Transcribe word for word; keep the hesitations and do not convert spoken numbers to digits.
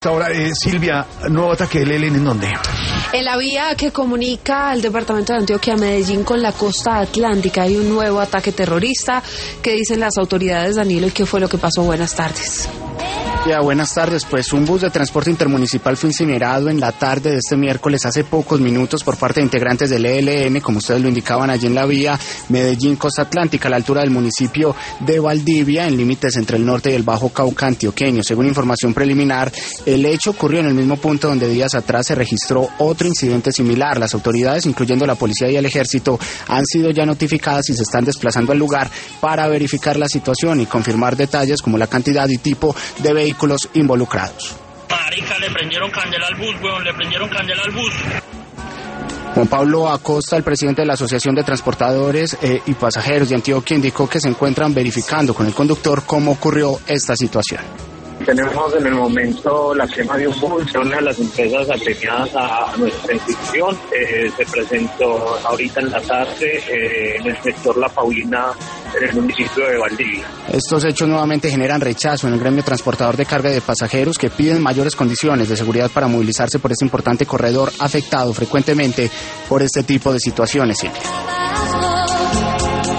esta hora. Eh, Silvia, nuevo ataque del E L N, ¿en dónde? En la vía que comunica al departamento de Antioquia a Medellín con la costa atlántica hay un nuevo ataque terrorista. ¿Qué dicen las autoridades, Danilo, y qué fue lo que pasó? Buenas tardes. Ya, buenas tardes. Pues un bus de transporte intermunicipal fue incinerado en la tarde de este miércoles hace pocos minutos por parte de integrantes del E L N, como ustedes lo indicaban, allí en la vía Medellín-Costa Atlántica, a la altura del municipio de Valdivia, en límites entre el norte y el Bajo Cauca antioqueño. Según información preliminar, el hecho ocurrió en el mismo punto donde días atrás se registró otro incidente similar. Las autoridades, incluyendo la policía y el ejército, han sido ya notificadas y se están desplazando al lugar para verificar la situación y confirmar detalles como la cantidad y tipo de vehículos involucrados. Marica, le prendieron candela al bus, weón, le prendieron candela al bus. Juan Pablo Acosta, el presidente de la Asociación de Transportadores eh, y Pasajeros de Antioquia, indicó que se encuentran verificando con el conductor cómo ocurrió esta situación. Tenemos en el momento la quema de un bus, una de las empresas afiliadas a nuestra institución. Eh, se presentó ahorita en la tarde eh, en el sector La Paulina, en el municipio de Valdivia. Estos hechos nuevamente generan rechazo en el gremio transportador de carga y de pasajeros, que piden mayores condiciones de seguridad para movilizarse por este importante corredor afectado frecuentemente por este tipo de situaciones. Siempre.